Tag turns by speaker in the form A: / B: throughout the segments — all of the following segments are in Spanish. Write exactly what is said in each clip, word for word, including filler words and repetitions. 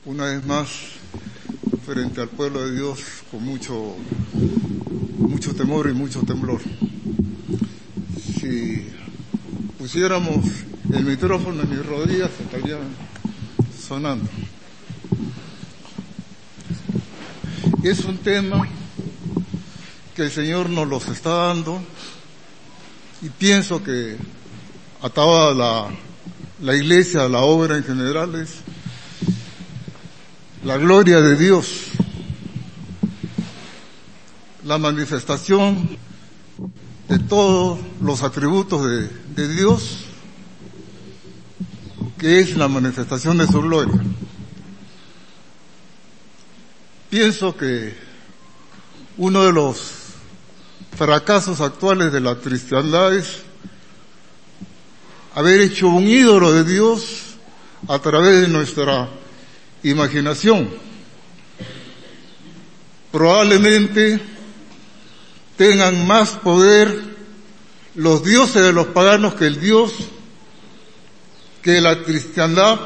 A: una vez más frente al pueblo de Dios con mucho, mucho temor y mucho temblor. Si pusiéramos el micrófono en mis rodillas, estarían sonando. Es un tema que el Señor nos los está dando y pienso que ataba la, la iglesia, a la obra en general, es la gloria de Dios, la manifestación de todos los atributos de, de Dios, que es la manifestación de su gloria. Pienso que uno de los fracasos actuales de la cristiandad es haber hecho un ídolo de Dios a través de nuestra imaginación. Probablemente tengan más poder los dioses de los paganos que el Dios que la cristiandad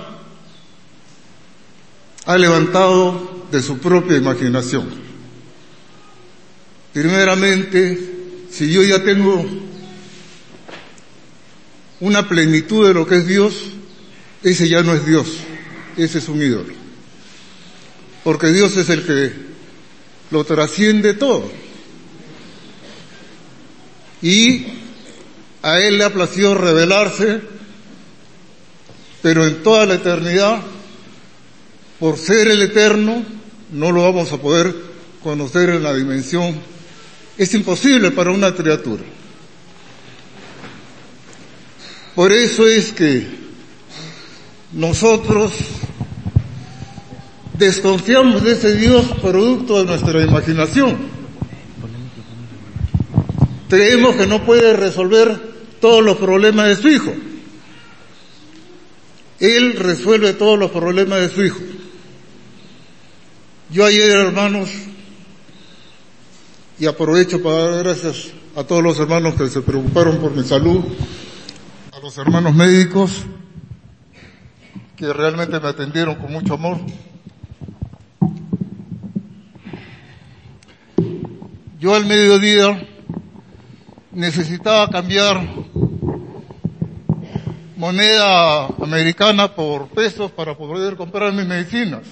A: ha levantado de su propia imaginación. Primeramente, si yo ya tengo una plenitud de lo que es Dios, ese ya no es Dios, ese es un ídolo. Porque Dios es el que lo trasciende todo. Y a Él le ha placido revelarse, pero en toda la eternidad, por ser el eterno, no lo vamos a poder conocer en la dimensión. Es imposible para una criatura. Por eso es que nosotros desconfiamos de ese Dios producto de nuestra imaginación. Creemos que no puede resolver todos los problemas de su Hijo. Él resuelve todos los problemas de su Hijo. Yo ayer, hermanos, y aprovecho para dar gracias a todos los hermanos que se preocuparon por mi salud, a los hermanos médicos que realmente me atendieron con mucho amor. Yo al mediodía necesitaba cambiar moneda americana por pesos para poder comprar mis medicinas.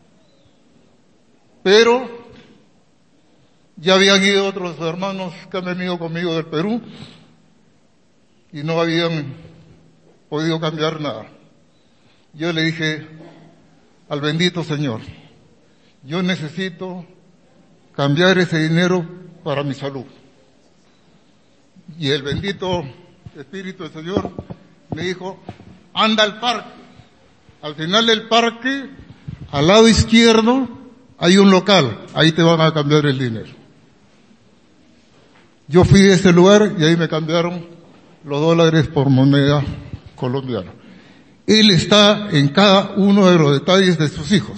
A: Pero ya habían ido otros hermanos que han venido conmigo del Perú y no habían podido cambiar nada. Yo le dije al bendito Señor, yo necesito cambiar ese dinero para mi salud. Y el bendito Espíritu del Señor me dijo, anda al parque. Al final del parque, al lado izquierdo, hay un local, ahí te van a cambiar el dinero. Yo fui a ese lugar y ahí me cambiaron los dólares por moneda colombiana. Él está en cada uno de los detalles de sus hijos.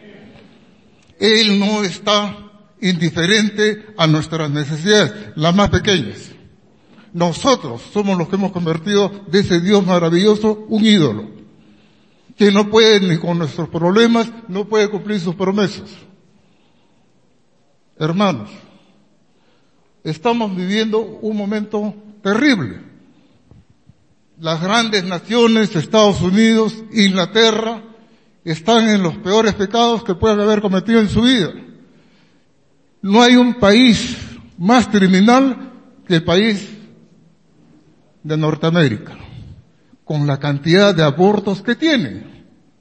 A: Él no está indiferente a nuestras necesidades, las más pequeñas. Nosotros somos los que hemos convertido de ese Dios maravilloso un ídolo, que no puede ni con nuestros problemas, no puede cumplir sus promesas. Hermanos, estamos viviendo un momento terrible. Las grandes naciones, Estados Unidos, Inglaterra, están en los peores pecados que puedan haber cometido en su vida. No hay un país más criminal que el país de Norteamérica, con la cantidad de abortos que tienen.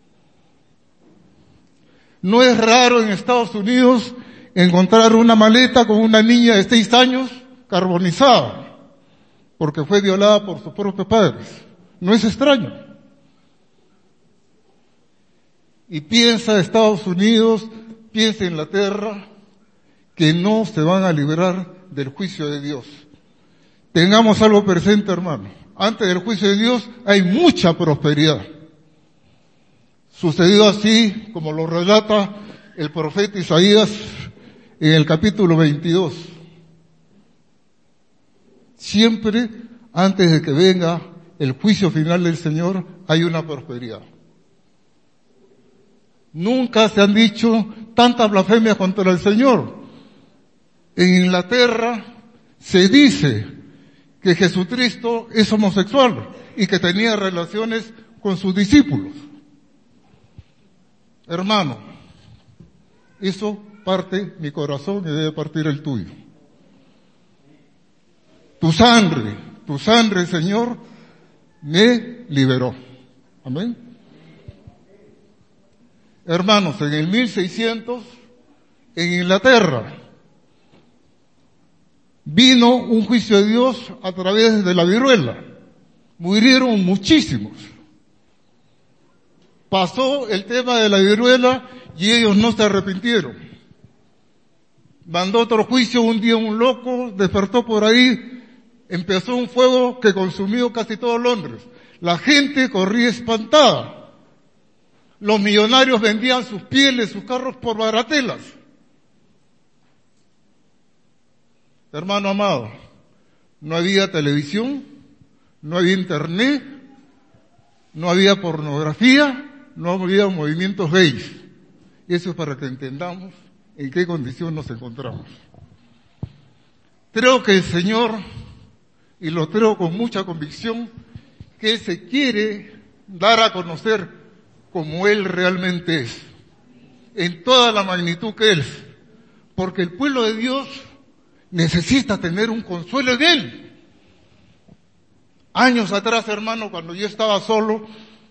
A: No es raro en Estados Unidos encontrar una maleta con una niña de seis años carbonizada, porque fue violada por sus propios padres. No es extraño. Y piensa Estados Unidos, piensa Inglaterra, que no se van a librar del juicio de Dios. Tengamos algo presente, hermano. Antes del juicio de Dios hay mucha prosperidad. Sucedió así, como lo relata el profeta Isaías en el capítulo veintidós. Siempre, antes de que venga el juicio final del Señor, hay una prosperidad. Nunca se han dicho tantas blasfemias contra el Señor. En Inglaterra se dice que Jesucristo es homosexual y que tenía relaciones con sus discípulos. Hermano, eso parte mi corazón y debe partir el tuyo. Tu sangre, tu sangre, Señor, me liberó. Amén. Hermanos, en el mil seiscientos, en Inglaterra, vino un juicio de Dios a través de la viruela. Murieron muchísimos. Pasó el tema de la viruela y ellos no se arrepintieron. Mandó otro juicio, un día un loco despertó por ahí, empezó un fuego que consumió casi todo Londres. La gente corría espantada. Los millonarios vendían sus pieles, sus carros por baratelas. Hermano amado, no había televisión, no había internet, no había pornografía, no había movimientos gays. Y eso es para que entendamos en qué condición nos encontramos. Creo que el Señor, y lo creo con mucha convicción, que Él se quiere dar a conocer como Él realmente es, en toda la magnitud que Él es, porque el pueblo de Dios necesita tener un consuelo en Él. Años atrás, hermano, cuando yo estaba solo,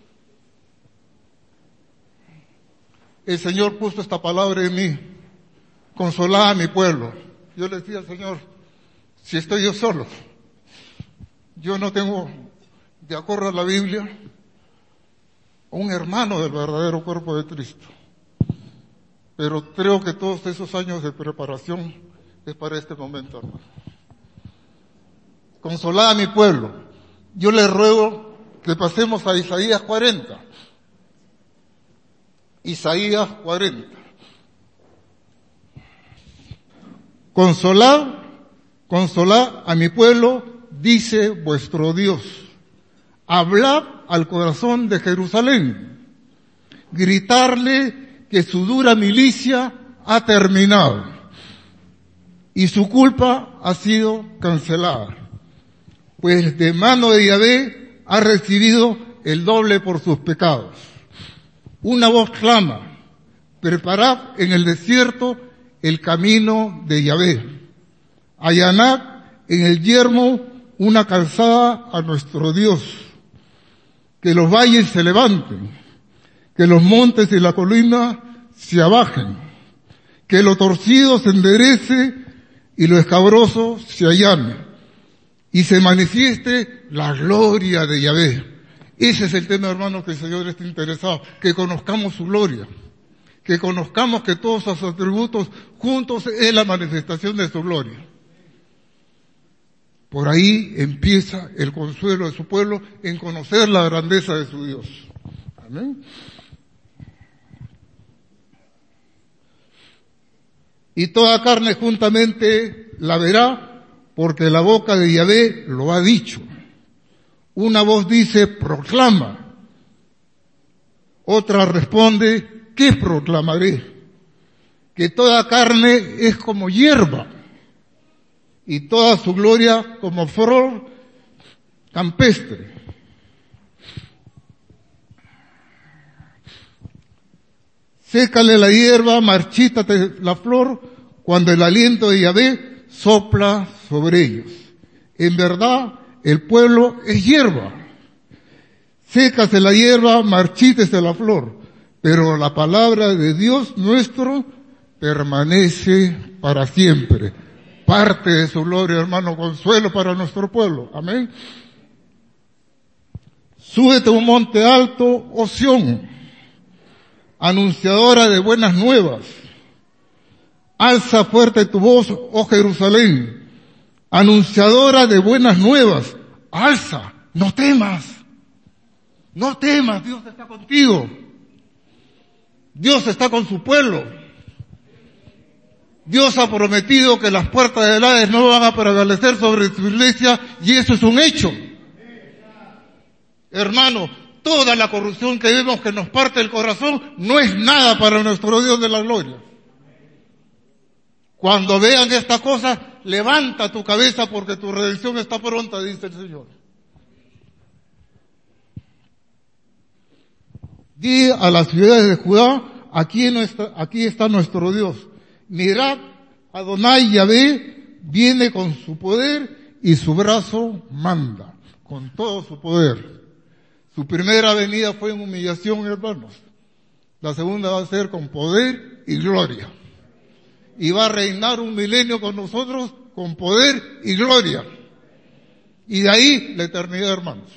A: el Señor puso esta palabra en mí: consolad a mi pueblo. Yo le decía al Señor, si estoy yo solo, yo no tengo, de acuerdo a la Biblia, un hermano del verdadero cuerpo de Cristo. Pero creo que todos esos años de preparación es para este momento, hermano. Consolad a mi pueblo. Yo le ruego que pasemos a Isaías cuarenta. Isaías cuarenta. Consolad, consolad a mi pueblo, dice vuestro Dios. Hablad al corazón de Jerusalén. Gritarle que su dura milicia ha terminado y su culpa ha sido cancelada. Pues de mano de Yahvé ha recibido el doble por sus pecados. Una voz clama: preparad en el desierto el camino de Yahvé. Allanad en el yermo una calzada a nuestro Dios. Que los valles se levanten, que los montes y la colina se abajen, que lo torcido se enderece y lo escabroso se allane, y se manifieste la gloria de Yahvé. Ese es el tema, hermanos, que el Señor está interesado, que conozcamos su gloria, que conozcamos que todos sus atributos juntos es la manifestación de su gloria. Por ahí empieza el consuelo de su pueblo en conocer la grandeza de su Dios. Amén. Y toda carne juntamente la verá, porque la boca de Yahvé lo ha dicho. Una voz dice: proclama. Otra responde: ¿qué proclamaré? Que toda carne es como hierba, y toda su gloria como flor campestre. Sécale la hierba, marchítate la flor, cuando el aliento de Yahvé sopla sobre ellos. En verdad, el pueblo es hierba. Sécase la hierba, marchítese la flor, pero la palabra de Dios nuestro permanece para siempre. Parte de su gloria, hermano, consuelo para nuestro pueblo. Amén. Súbete a un monte alto, oh Sión, anunciadora de buenas nuevas. Alza fuerte tu voz, oh Jerusalén, anunciadora de buenas nuevas. Alza, no temas, no temas, Dios está contigo. Dios está con su pueblo. Dios ha prometido que las puertas del Hades no van a prevalecer sobre su iglesia, y eso es un hecho. Hermano, toda la corrupción que vemos que nos parte el corazón no es nada para nuestro Dios de la gloria. Cuando vean estas cosas, levanta tu cabeza porque tu redención está pronta, dice el Señor. Di a las ciudades de Judá, aquí, nuestra, aquí está nuestro Dios. Mirad, Adonai Yahvé viene con su poder y su brazo manda, con todo su poder. Su primera venida fue en humillación, hermanos. La segunda va a ser con poder y gloria. Y va a reinar un milenio con nosotros con poder y gloria. Y de ahí la eternidad, hermanos.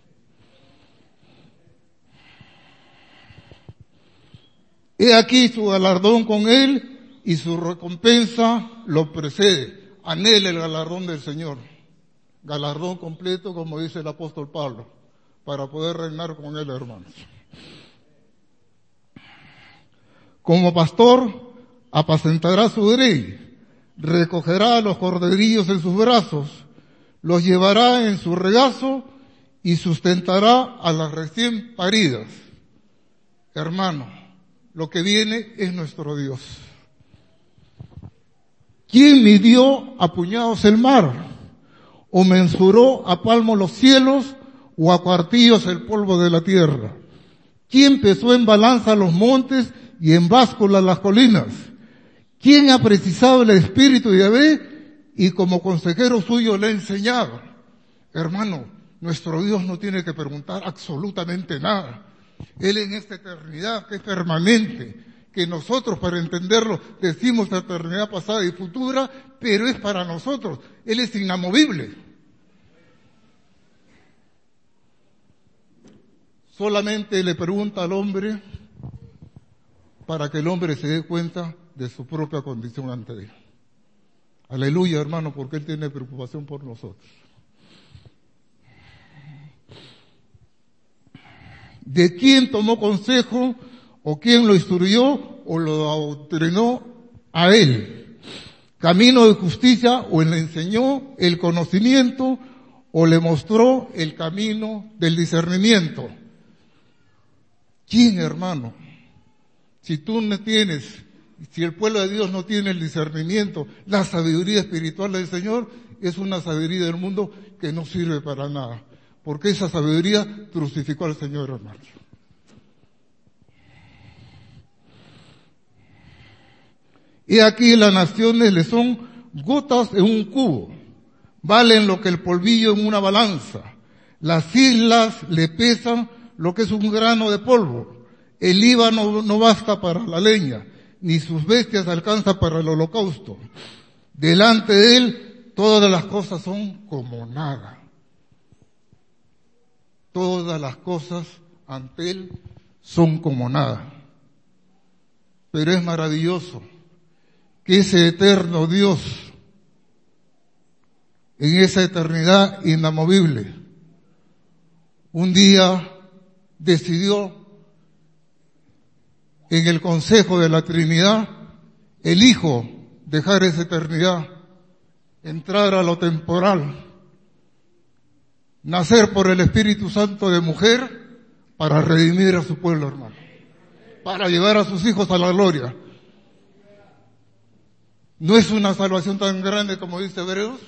A: He aquí su galardón con él y su recompensa lo precede. Anhela el galardón del Señor. Galardón completo, como dice el apóstol Pablo, para poder reinar con él, hermanos. Como pastor, apacentará su grey, recogerá a los corderillos en sus brazos, los llevará en su regazo y sustentará a las recién paridas. Hermano, lo que viene es nuestro Dios. ¿Quién midió a puñados el mar? ¿O mensuró a palmos los cielos? ¿O a cuartillos el polvo de la tierra? ¿Quién pesó en balanza los montes y en báscula las colinas? ¿Quién ha precisado el espíritu de Yahvé y como consejero suyo le ha enseñado? Hermano, nuestro Dios no tiene que preguntar absolutamente nada. Él en esta eternidad que es permanente, que nosotros para entenderlo decimos eternidad pasada y futura, pero es para nosotros. Él es inamovible. Solamente le pregunta al hombre para que el hombre se dé cuenta de su propia condición ante Él. Aleluya, hermano, porque Él tiene preocupación por nosotros. ¿De quién tomó consejo o quién lo instruyó o lo adoctrinó a Él? ¿Camino de justicia o le enseñó el conocimiento o le mostró el camino del discernimiento? ¿Quién, hermano? Si tú no tienes, si el pueblo de Dios no tiene el discernimiento, la sabiduría espiritual del Señor, es una sabiduría del mundo que no sirve para nada. Porque esa sabiduría crucificó al Señor, hermano. Y aquí las naciones le son gotas en un cubo, valen lo que el polvillo en una balanza. Las islas le pesan lo que es un grano de polvo. El Líbano no basta para la leña, ni sus bestias alcanzan para el holocausto. Delante de él todas las cosas son como nada. Todas las cosas ante él son como nada. Pero es maravilloso que ese eterno Dios, en esa eternidad inamovible, un día decidió en el consejo de la Trinidad, el Hijo dejar esa eternidad, entrar a lo temporal, nacer por el Espíritu Santo de mujer para redimir a su pueblo, hermano, para llevar a sus hijos a la gloria. ¿No es una salvación tan grande como dice Hebreos?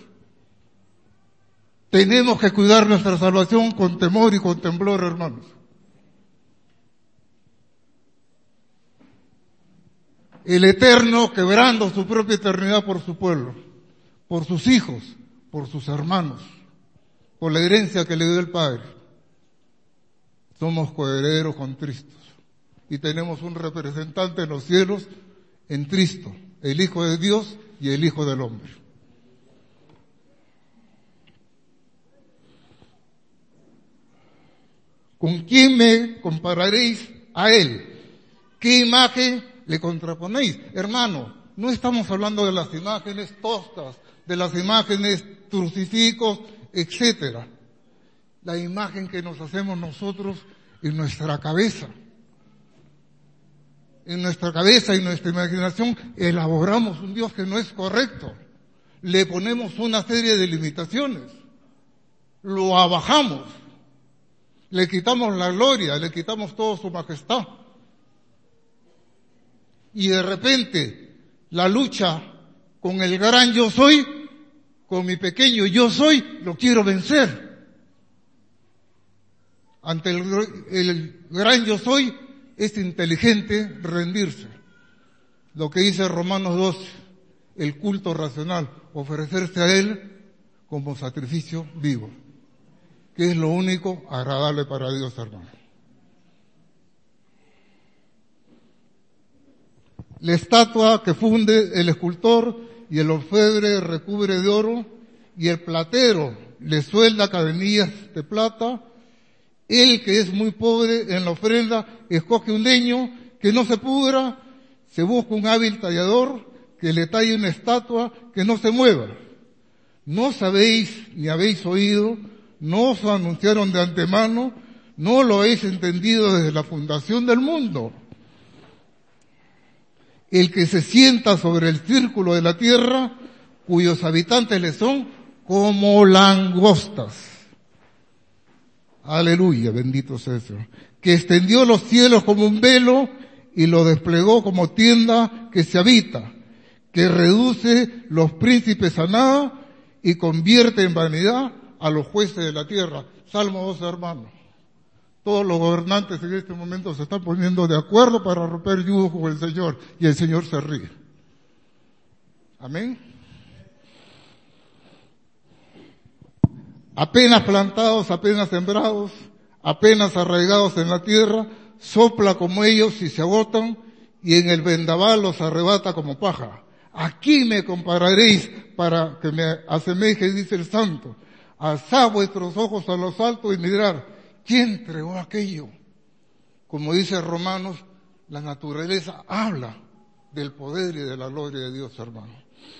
A: Tenemos que cuidar nuestra salvación con temor y con temblor, hermanos. El Eterno quebrando su propia eternidad por su pueblo, por sus hijos, por sus hermanos, por la herencia que le dio el Padre. Somos coherederos con Cristo y tenemos un representante en los cielos en Cristo, el Hijo de Dios y el Hijo del Hombre. ¿Con quién me compararéis a Él? ¿Qué imagen le contraponéis? Hermano, no estamos hablando de las imágenes toscas, de las imágenes crucifijos, etcétera. La imagen que nos hacemos nosotros en nuestra cabeza. En nuestra cabeza y nuestra imaginación elaboramos un Dios que no es correcto. Le ponemos una serie de limitaciones. Lo abajamos. le quitamos la gloria, le quitamos toda su majestad. Y de repente, la lucha con el gran yo soy, con mi pequeño yo soy, lo quiero vencer. Ante el, el gran yo soy, es inteligente rendirse. Lo que dice Romanos doce, el culto racional, ofrecerse a Él como sacrificio vivo, que es lo único agradable para Dios, hermano. La estatua que funde el escultor y el orfebre recubre de oro y el platero le suelda cadenillas de plata. Él que es muy pobre en la ofrenda escoge un leño que no se pudra, se busca un hábil tallador que le talle una estatua que no se mueva. No sabéis ni habéis oído, no os anunciaron de antemano, no lo habéis entendido desde la fundación del mundo. El que se sienta sobre el círculo de la tierra, cuyos habitantes le son como langostas. Aleluya, bendito sea el Señor. Que extendió los cielos como un velo y lo desplegó como tienda que se habita. Que reduce los príncipes a nada y convierte en vanidad a los jueces de la tierra. Salmo doce, hermanos. Todos los gobernantes en este momento se están poniendo de acuerdo para romper yugo con el Señor, y el Señor se ríe. Amén. Apenas plantados, apenas sembrados, apenas arraigados en la tierra, sopla como ellos y se agotan, y en el vendaval los arrebata como paja. Aquí me compararéis para que me asemeje, dice el Santo. Alzad vuestros ojos a los altos y mirad, ¿quién entregó aquello? Como dice Romanos, la naturaleza habla del poder y de la gloria de Dios, hermano.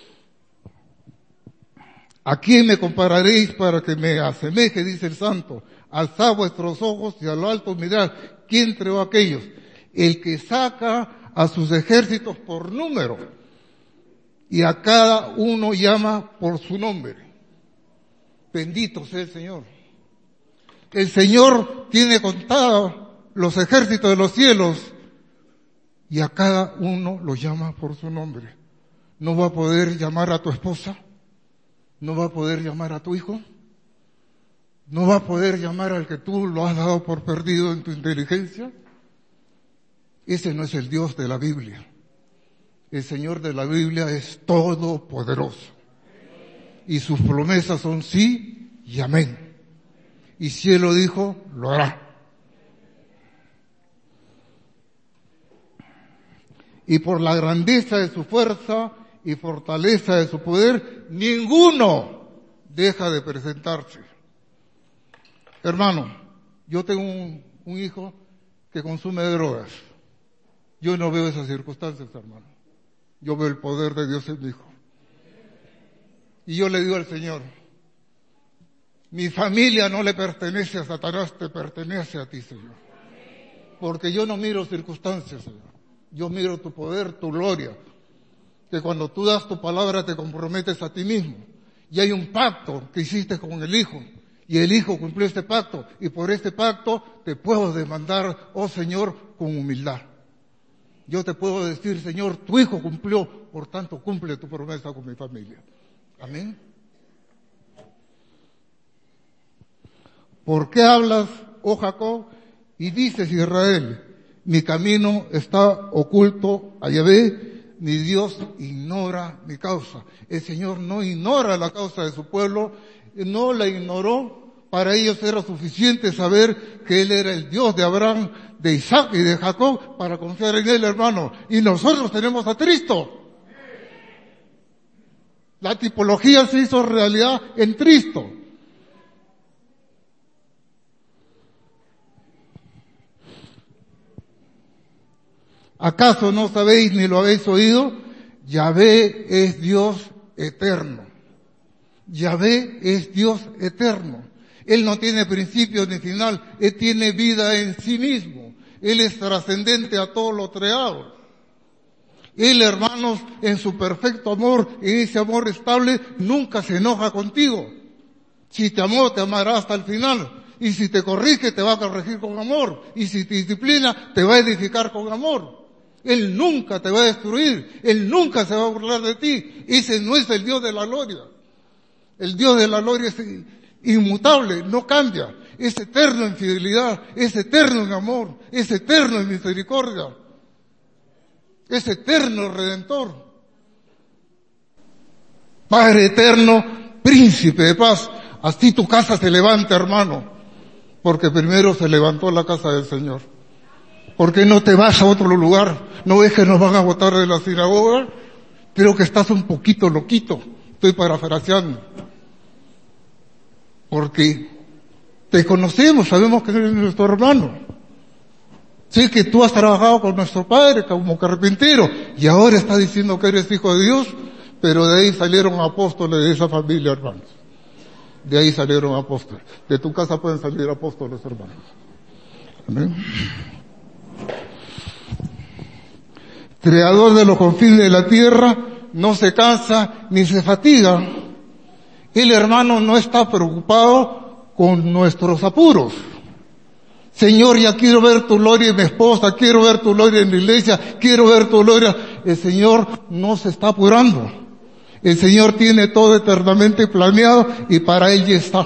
A: ¿A quién me compararéis para que me asemeje? Dice el Santo. Alzad vuestros ojos y a lo alto mirad, ¿quién entregó aquellos? El que saca a sus ejércitos por número y a cada uno llama por su nombre. Bendito sea el Señor. El Señor tiene contados los ejércitos de los cielos y a cada uno lo llama por su nombre. ¿No va a poder llamar a tu esposa? ¿No va a poder llamar a tu hijo? ¿No va a poder llamar al que tú lo has dado por perdido en tu inteligencia? Ese no es el Dios de la Biblia. El Señor de la Biblia es todopoderoso. Y sus promesas son sí y amén. Y si Él lo dijo, lo hará. Y por la grandeza de su fuerza y fortaleza de su poder, ninguno deja de presentarse. Hermano, yo tengo un, un hijo que consume drogas. Yo no veo esas circunstancias, hermano. Yo veo el poder de Dios en mi hijo. Y yo le digo al Señor, mi familia no le pertenece a Satanás, te pertenece a ti, Señor. Porque yo no miro circunstancias, Señor. Yo miro tu poder, tu gloria. Que cuando tú das tu palabra te comprometes a ti mismo. Y hay un pacto que hiciste con el Hijo. Y el Hijo cumplió este pacto. Y por este pacto te puedo demandar, oh Señor, con humildad. Yo te puedo decir, Señor, tu Hijo cumplió, por tanto cumple tu promesa con mi familia. Amén. ¿Por qué hablas, oh Jacob, y dices, Israel, mi camino está oculto a Yahvé, mi Dios ignora mi causa? El Señor no ignora la causa de su pueblo, no la ignoró. Para ellos era suficiente saber que Él era el Dios de Abraham, de Isaac y de Jacob, para confiar en Él, hermano. Y nosotros tenemos a Cristo. La tipología se hizo realidad en Cristo. ¿Acaso no sabéis ni lo habéis oído? Yahvé es Dios eterno. Yahvé es Dios eterno. Él no tiene principio ni final. Él tiene vida en sí mismo. Él es trascendente a todo lo creado. Él, hermanos, en su perfecto amor, en ese amor estable, nunca se enoja contigo. Si te amó, te amará hasta el final. Y si te corrige, te va a corregir con amor. Y si te disciplina, te va a edificar con amor. Él nunca te va a destruir. Él nunca se va a burlar de ti. Ese no es el Dios de la gloria. El Dios de la gloria es inmutable, no cambia. Es eterno en fidelidad, es eterno en amor, es eterno en misericordia. Es eterno redentor. Padre eterno, príncipe de paz. Así tu casa se levanta, hermano. Porque primero se levantó la casa del Señor. ¿Por qué no te vas a otro lugar? ¿No ves que nos van a botar de la sinagoga? Creo que estás un poquito loquito. Estoy parafraseando. Porque te conocemos, sabemos que eres nuestro hermano. Sé que tú has trabajado con nuestro padre como carpintero y ahora estás diciendo que eres hijo de Dios, pero de ahí salieron apóstoles de esa familia, hermanos. De ahí salieron apóstoles. De tu casa pueden salir apóstoles, hermanos. Amén. Creador de los confines de la tierra, no se cansa ni se fatiga. El hermano no está preocupado con nuestros apuros. Señor, ya quiero ver tu gloria en mi esposa, quiero ver tu gloria en la iglesia, quiero ver tu gloria. El Señor no se está apurando. El Señor tiene todo eternamente planeado y para Él ya está.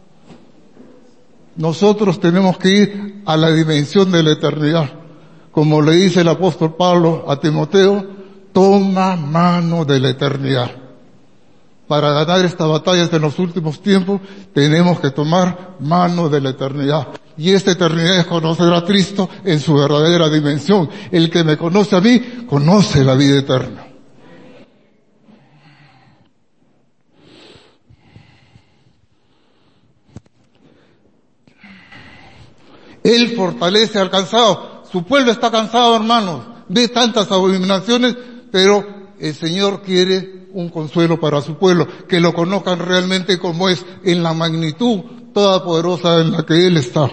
A: Nosotros tenemos que ir a la dimensión de la eternidad. Como le dice el apóstol Pablo a Timoteo, toma mano de la eternidad. Para ganar esta batalla en los últimos tiempos, tenemos que tomar mano de la eternidad. Y esta eternidad es conocer a Cristo en su verdadera dimensión. El que me conoce a mí, conoce la vida eterna. Él fortalece al cansado. Su pueblo está cansado, hermanos. Ve tantas abominaciones, pero el Señor quiere un consuelo para su pueblo, que lo conozcan realmente como es, en la magnitud toda poderosa en la que Él está.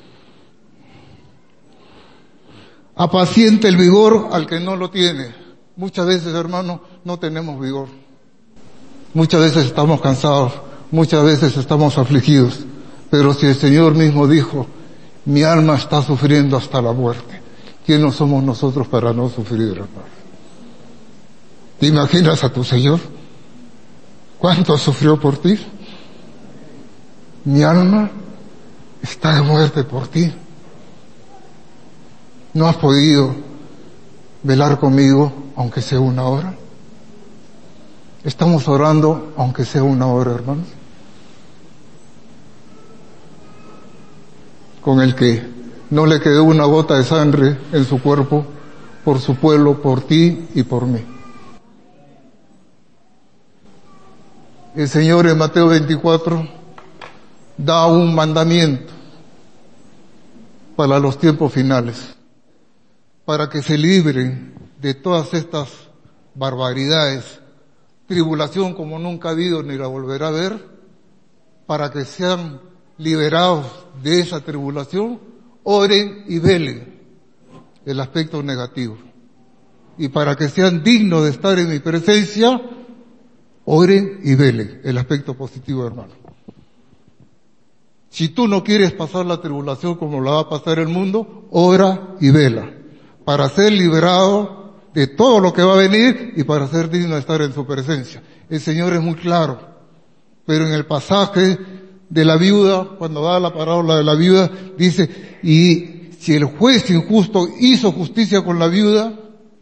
A: Apaciente el vigor al que no lo tiene. Muchas veces, hermanos, no tenemos vigor. Muchas veces estamos cansados, muchas veces estamos afligidos. Pero si el Señor mismo dijo, mi alma está sufriendo hasta la muerte, ¿quién no somos nosotros para no sufrir, hermano? ¿Te imaginas a tu Señor? ¿Cuánto sufrió por ti? Mi alma está de muerte por ti. ¿No has podido velar conmigo aunque sea una hora? Estamos orando aunque sea una hora, hermanos. Con el que no le quedó una gota de sangre en su cuerpo por su pueblo, por ti y por mí. El Señor en Mateo veinticuatro da un mandamiento para los tiempos finales, para que se libren de todas estas barbaridades, tribulación como nunca ha habido ni la volverá a haber, para que sean liberados de esa tribulación, oren y velen el aspecto negativo. Y para que sean dignos de estar en mi presencia, oren y velen el aspecto positivo, hermano. Si tú no quieres pasar la tribulación como la va a pasar el mundo, ora y vela, para ser liberado de todo lo que va a venir y para ser digno de estar en su presencia. El Señor es muy claro, pero en el pasaje de la viuda, cuando da la parábola de la viuda, dice, y si el juez injusto hizo justicia con la viuda,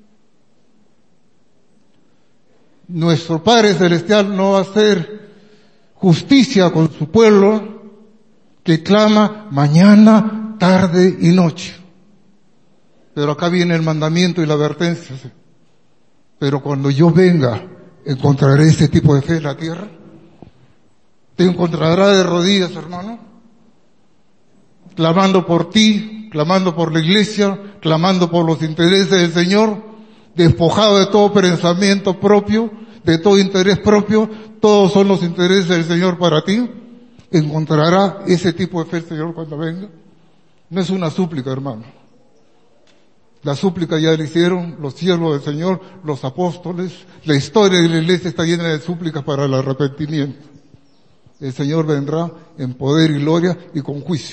A: nuestro Padre Celestial no va a hacer justicia con su pueblo que clama mañana, tarde y noche. Pero acá viene el mandamiento y la advertencia. Pero cuando yo venga, ¿encontraré ese tipo de fe en la tierra? ¿Te encontrará de rodillas, hermano? Clamando por ti, clamando por la iglesia, clamando por los intereses del Señor, despojado de todo pensamiento propio, de todo interés propio, todos son los intereses del Señor para ti. ¿Encontrará ese tipo de fe el Señor cuando venga? No es una súplica, hermano. La súplica ya la hicieron los siervos del Señor, los apóstoles. La historia de la iglesia está llena de súplicas para el arrepentimiento. el Señor vendrá en poder y gloria y con juicio.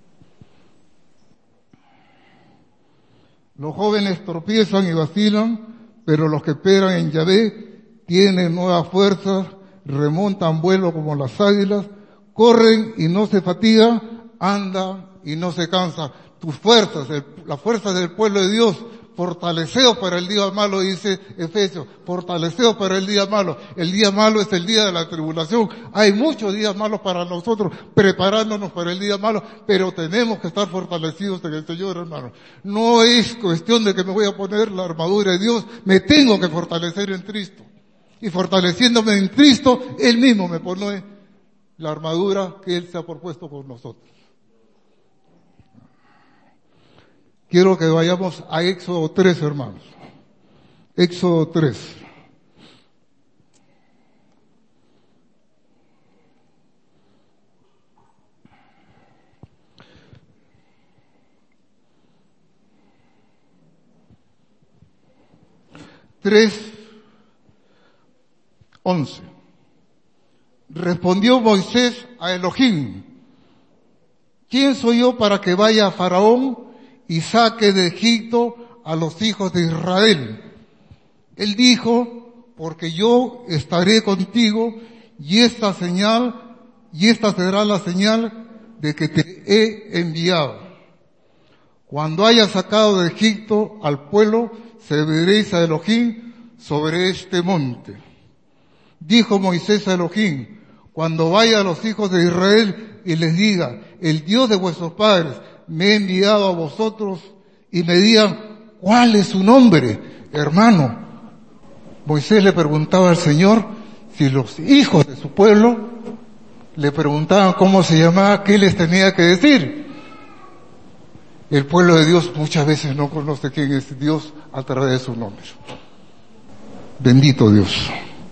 A: Los jóvenes tropiezan y vacilan, pero los que esperan en Yahvé tienen nuevas fuerzas, remontan vuelo como las águilas, corren y no se fatigan, andan y no se cansan. Tus fuerzas, el, las fuerzas del pueblo de Dios, fortaleceos para el día malo, dice Efesios, fortaleceos para el día malo. El día malo es el día de la tribulación. Hay muchos días malos para nosotros, preparándonos para el día malo, pero tenemos que estar fortalecidos en el Señor, hermano. No es cuestión de que me voy a poner la armadura de Dios, me tengo que fortalecer en Cristo. Y fortaleciéndome en Cristo, Él mismo me pone la armadura que Él se ha propuesto por nosotros. Quiero que vayamos a Éxodo tres, hermanos. Éxodo tres. Tres, once. Respondió Moisés a Elohim: ¿quién soy yo para que vaya a Faraón y saque de Egipto a los hijos de Israel? Él dijo: porque yo estaré contigo, y esta señal, y esta será la señal de que te he enviado. Cuando haya sacado de Egipto al pueblo, serviréis a Elohim sobre este monte. Dijo Moisés a Elohim: cuando vaya a los hijos de Israel y les diga: el Dios de vuestros padres me ha enviado a vosotros, y me digan: ¿cuál es su nombre? Hermano, Moisés le preguntaba al Señor si los hijos de su pueblo le preguntaban cómo se llamaba, ¿qué les tenía que decir? El pueblo de Dios muchas veces no conoce quién es Dios a través de su nombre. Bendito Dios.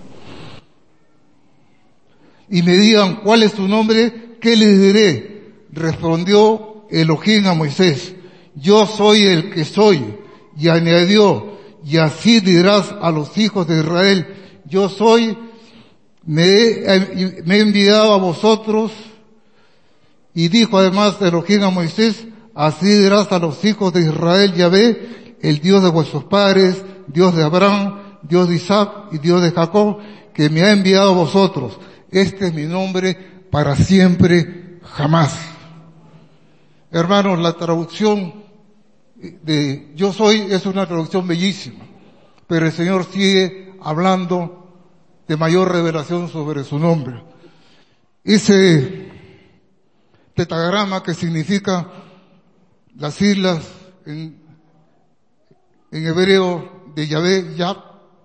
A: Y me digan: ¿cuál es su nombre? ¿Qué les diré? Respondió Elohim a Moisés: yo soy el que soy. Y añadió: y así dirás a los hijos de Israel: yo soy, me he, me he enviado a vosotros. Y dijo además Elohim a Moisés: así dirás a los hijos de Israel: Yahvé, el Dios de vuestros padres, Dios de Abraham, Dios de Isaac y Dios de Jacob, que me ha enviado a vosotros. Este es mi nombre para siempre, jamás. Hermanos, la traducción de yo soy es una traducción bellísima, pero el Señor sigue hablando de mayor revelación sobre su nombre. Ese tetragrama que significa las islas en, en hebreo de Yahvé, Yah,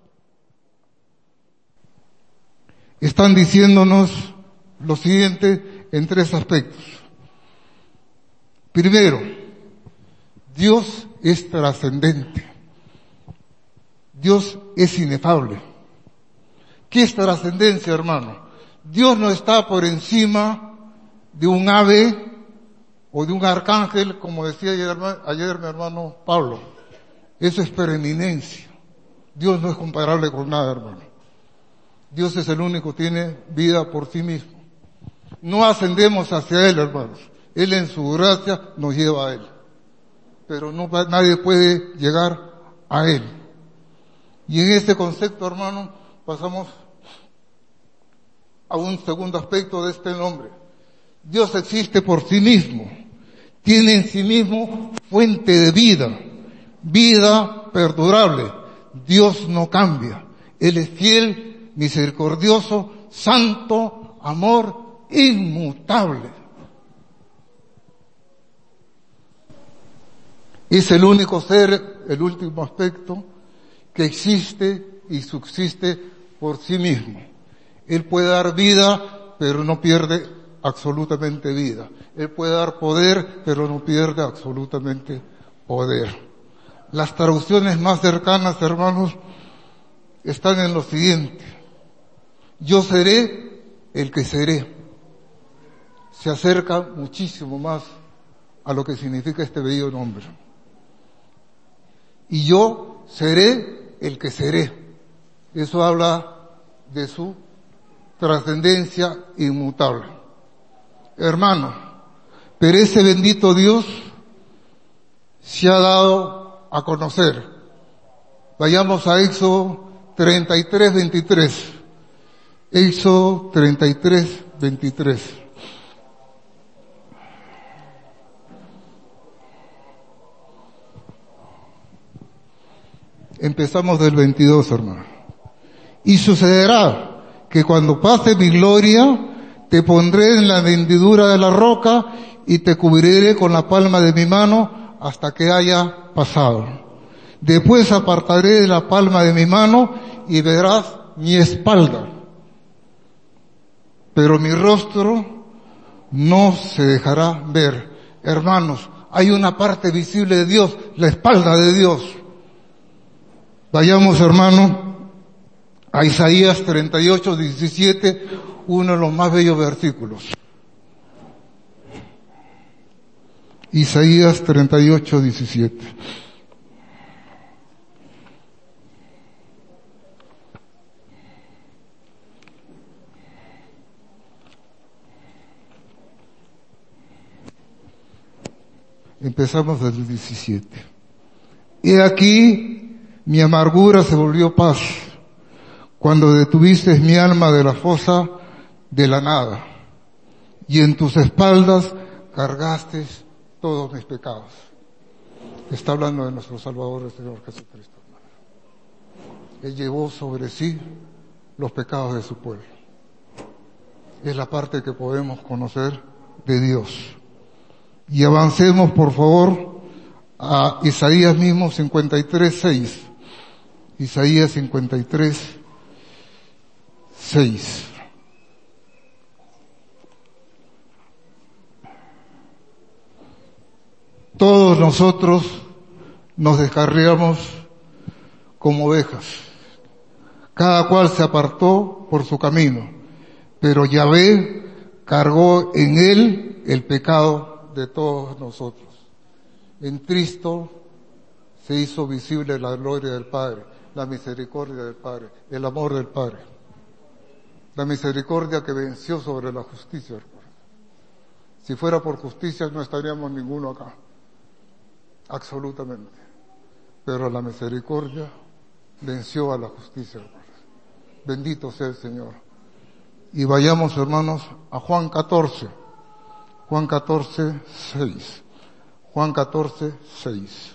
A: están diciéndonos lo siguiente en tres aspectos. Primero, Dios es trascendente. Dios es inefable. ¿Qué es trascendencia, hermano? Dios no está por encima de un ave o de un arcángel, como decía ayer, ayer mi hermano Pablo. Eso es preeminencia. Dios no es comparable con nada, hermano. Dios es el único que tiene vida por sí mismo. No ascendemos hacia Él, hermanos. Él en su gracia nos lleva a Él. Pero no, nadie puede llegar a Él. Y en este concepto, hermano, pasamos a un segundo aspecto de este nombre. Dios existe por sí mismo. Tiene en sí mismo fuente de vida. Vida perdurable. Dios no cambia. Él es fiel, misericordioso, santo, amor, inmutable. Es el único ser, el último aspecto, que existe y subsiste por sí mismo. Él puede dar vida, pero no pierde absolutamente vida. Él puede dar poder, pero no pierde absolutamente poder. Las traducciones más cercanas, hermanos, están en lo siguiente: yo seré el que seré. Se acerca muchísimo más a lo que significa este bello nombre. Y yo seré el que seré. Eso habla de su trascendencia inmutable. Hermano, pero ese bendito Dios se ha dado a conocer. Vayamos a Éxodo treinta y tres, veintitrés. Éxodo treinta y tres, veintitrés. Empezamos del veintidós, hermano. Y sucederá que cuando pase mi gloria, te pondré en la hendidura de la roca y te cubriré con la palma de mi mano hasta que haya pasado. Después apartaré de la palma de mi mano y verás mi espalda, pero mi rostro no se dejará ver. Hermanos, hay una parte visible de Dios, la espalda de Dios. Vayamos, hermano, a Isaías treinta y ocho, diecisiete, uno de los más bellos versículos. Isaías treinta y ocho, diecisiete. Empezamos desde el diecisiete. He aquí, mi amargura se volvió paz, cuando detuviste mi alma de la fosa de la nada, y en tus espaldas cargaste todos mis pecados. Está hablando de nuestro Salvador, el Señor Jesucristo. Él llevó sobre sí los pecados de su pueblo. Es la parte que podemos conocer de Dios. Y avancemos, por favor, a Isaías mismo cincuenta y tres, seis. Isaías cincuenta y tres, seis. Todos nosotros nos descarriamos como ovejas. Cada cual se apartó por su camino, pero Yahvé cargó en él el pecado de todos nosotros. En Cristo se hizo visible la gloria del Padre, la misericordia del Padre, el amor del Padre. La misericordia que venció sobre la justicia, hermano. Si fuera por justicia no estaríamos ninguno acá. Absolutamente. Pero la misericordia venció a la justicia, hermano. Bendito sea el Señor. Y vayamos, hermanos, a Juan catorce. Juan catorce, seis. Juan catorce, seis.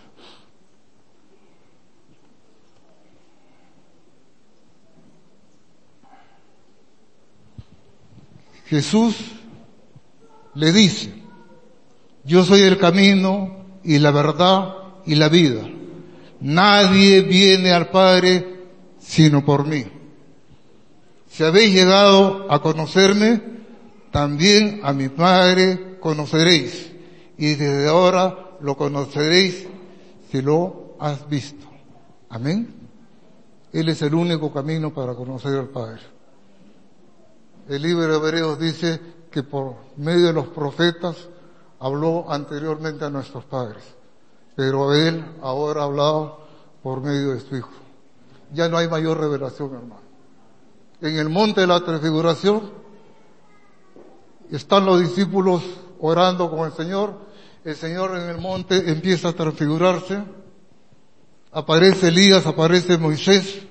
A: Jesús le dice, yo soy el camino y la verdad y la vida. Nadie viene al Padre sino por mí. Si habéis llegado a conocerme, también a mi Padre conoceréis. Y desde ahora lo conoceréis si lo has visto. Amén. Él es el único camino para conocer al Padre. El libro de Hebreos dice que por medio de los profetas habló anteriormente a nuestros padres, pero Él ahora ha hablado por medio de su Hijo. Ya no hay mayor revelación, hermano. En el monte de la transfiguración están los discípulos orando con el Señor. El Señor en el monte empieza a transfigurarse. Aparece Elías, aparece Moisés.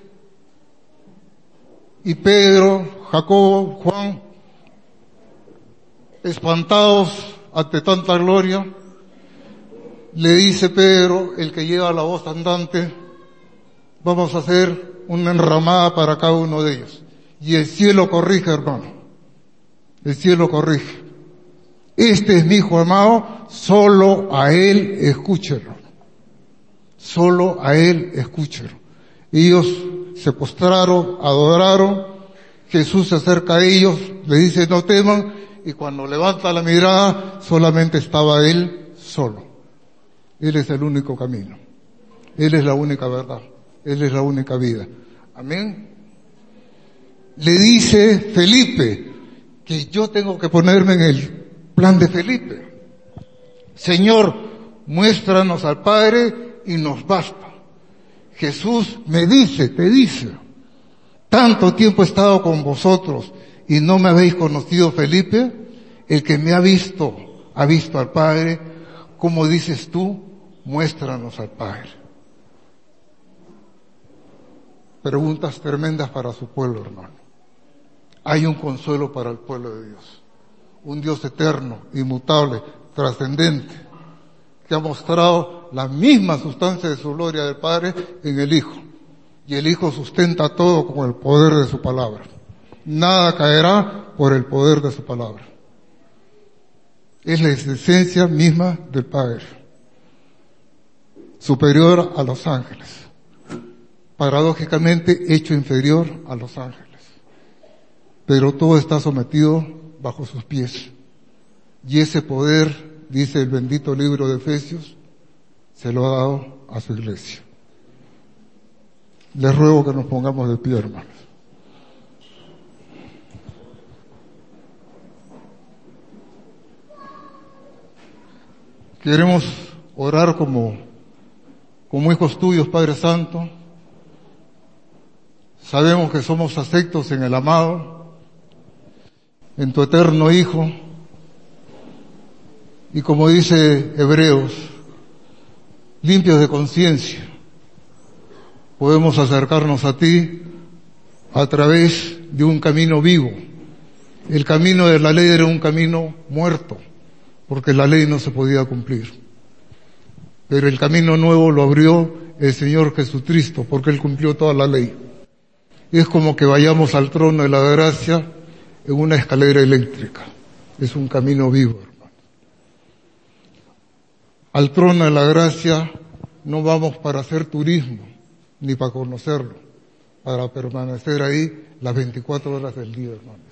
A: Y Pedro, Jacobo, Juan, espantados ante tanta gloria, le dice Pedro, el que lleva la voz andante, vamos a hacer una enramada para cada uno de ellos. Y el cielo corrige, hermano. El cielo corrige. Este es mi Hijo amado, solo a Él escúchelo. Solo a Él escúchelo. Ellos se postraron, adoraron, Jesús se acerca a ellos, le dice no teman, y cuando levanta la mirada solamente estaba Él solo. Él es el único camino. Él es la única verdad. Él es la única vida. Amén. Le dice Felipe que yo tengo que ponerme en el plan de Felipe. Señor, muéstranos al Padre y nos basta. Jesús me dice, te dice, tanto tiempo he estado con vosotros y no me habéis conocido, Felipe, el que me ha visto, ha visto al Padre. Como dices tú, muéstranos al Padre. Preguntas tremendas para su pueblo, hermano. Hay un consuelo para el pueblo de Dios. Un Dios eterno, inmutable, trascendente, que ha mostrado la misma sustancia de su gloria del Padre en el Hijo. Y el Hijo sustenta todo con el poder de su palabra. Nada caerá por el poder de su palabra. Es la esencia misma del Padre, superior a los ángeles, paradójicamente hecho inferior a los ángeles, pero todo está sometido bajo sus pies. Y ese poder, dice el bendito libro de Efesios, se lo ha dado a su iglesia. Les ruego que nos pongamos de pie, hermanos. Queremos orar como, como hijos tuyos, Padre Santo. Sabemos que somos aceptos en el amado, en tu eterno Hijo. Y como dice Hebreos, limpios de conciencia, podemos acercarnos a ti a través de un camino vivo. El camino de la ley era un camino muerto, porque la ley no se podía cumplir. Pero el camino nuevo lo abrió el Señor Jesucristo, porque Él cumplió toda la ley. Es como que vayamos al trono de la gracia en una escalera eléctrica. Es un camino vivo, hermano. Al trono de la gracia no vamos para hacer turismo, ni para conocerlo, para permanecer ahí las veinticuatro horas del día, hermano.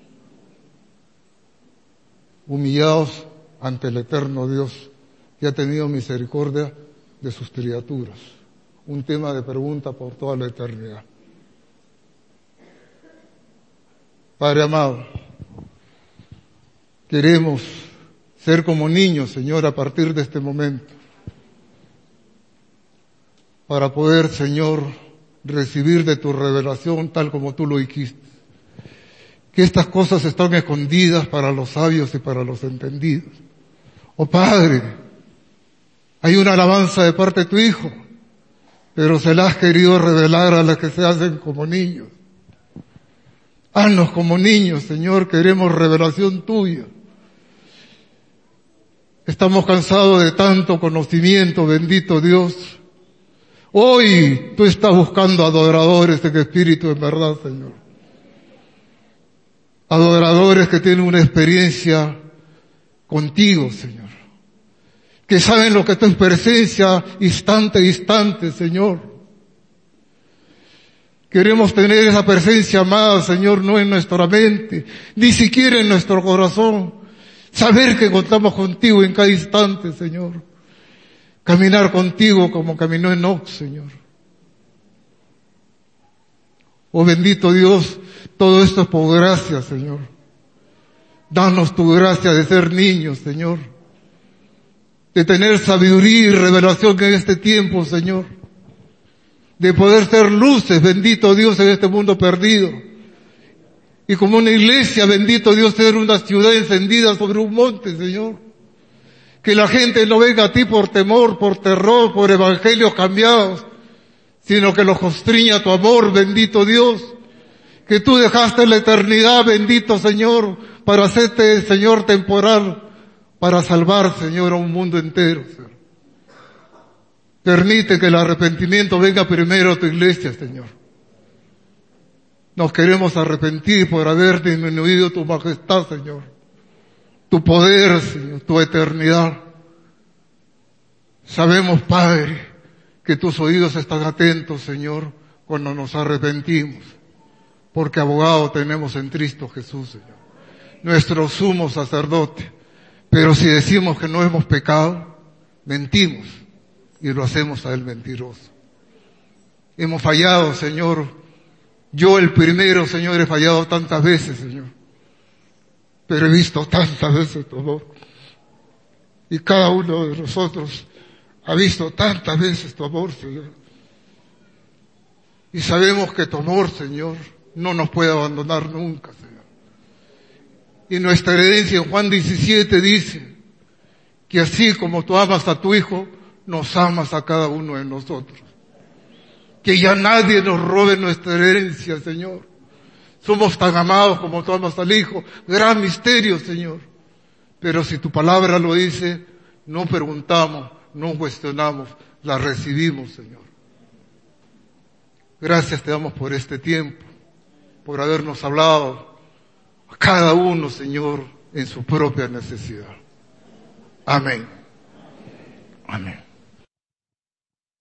A: Humillados ante el eterno Dios, que ha tenido misericordia de sus criaturas. Un tema de pregunta por toda la eternidad. Padre amado, queremos ser como niños, Señor, a partir de este momento, para poder, Señor, recibir de tu revelación tal como tú lo dijiste. Que estas cosas están escondidas para los sabios y para los entendidos. Oh Padre, hay una alabanza de parte de tu Hijo, pero se la has querido revelar a las que se hacen como niños. Haznos como niños, Señor, queremos revelación tuya. Estamos cansados de tanto conocimiento, bendito Dios. Hoy tú estás buscando adoradores en espíritu, en verdad, Señor. Adoradores que tienen una experiencia contigo, Señor. Que saben lo que es tu presencia instante a instante, Señor. Queremos tener esa presencia amada, Señor, no en nuestra mente, ni siquiera en nuestro corazón. Saber que contamos contigo en cada instante, Señor. Caminar contigo como caminó Enoc, Señor. Oh bendito Dios, todo esto es por gracia, Señor. Danos tu gracia de ser niños, Señor. De tener sabiduría y revelación en este tiempo, Señor. De poder ser luces, bendito Dios, en este mundo perdido. Y como una iglesia, bendito Dios, ser una ciudad encendida sobre un monte, Señor. Que la gente no venga a ti por temor, por terror, por evangelios cambiados, sino que los constriña tu amor, bendito Dios. Que tú dejaste la eternidad, bendito Señor, para hacerte, Señor, temporal, para salvar, Señor, a un mundo entero, Señor. Permite que el arrepentimiento venga primero a tu iglesia, Señor. Nos queremos arrepentir por haber disminuido tu majestad, Señor. Tu poder, Señor, tu eternidad. Sabemos, Padre, que tus oídos están atentos, Señor, cuando nos arrepentimos. Porque abogado tenemos en Cristo Jesús, Señor. Nuestro sumo sacerdote. Pero si decimos que no hemos pecado, mentimos y lo hacemos a él mentiroso. Hemos fallado, Señor. Yo el primero, Señor, he fallado tantas veces, Señor. Pero he visto tantas veces tu amor. Y cada uno de nosotros ha visto tantas veces tu amor, Señor. Y sabemos que tu amor, Señor, no nos puede abandonar nunca, Señor. Y nuestra herencia en Juan diecisiete dice que así como tú amas a tu Hijo, nos amas a cada uno de nosotros. Que ya nadie nos robe nuestra herencia, Señor. Somos tan amados como tú amas al Hijo. Gran misterio, Señor. Pero si tu palabra lo dice, no preguntamos, no cuestionamos, la recibimos, Señor. Gracias te damos por este tiempo, por habernos hablado a cada uno, Señor, en su propia necesidad. Amén. Amén.